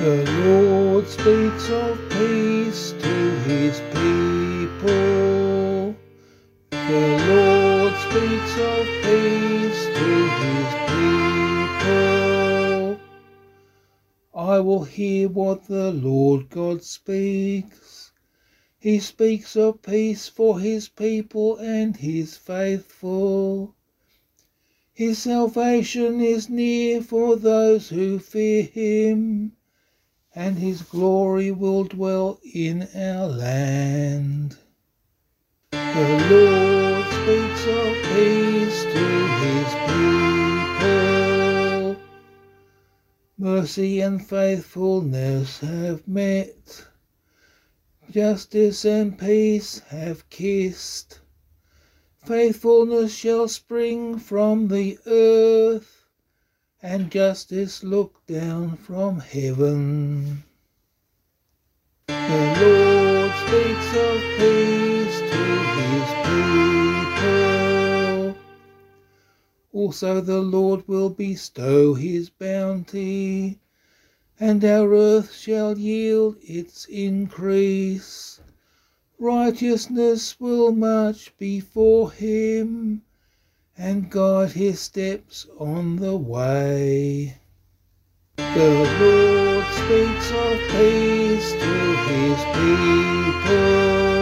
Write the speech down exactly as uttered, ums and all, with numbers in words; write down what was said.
The Lord speaks of peace to his people. The Lord speaks of peace to his people. I will hear what the Lord God speaks. He speaks of peace for his people and his faithful. His salvation is near for those who fear him, and his glory will dwell in our land. The Lord speaks of peace to his people. Mercy and faithfulness have met. Justice and peace have kissed. Faithfulness shall spring from the earth, and justice look down from heaven. The Lord speaks of peace to his people. Also the Lord will bestow his bounty, and our earth shall yield its increase. Righteousness will march before him, and guide his steps on the way. The Lord speaks of peace to his people.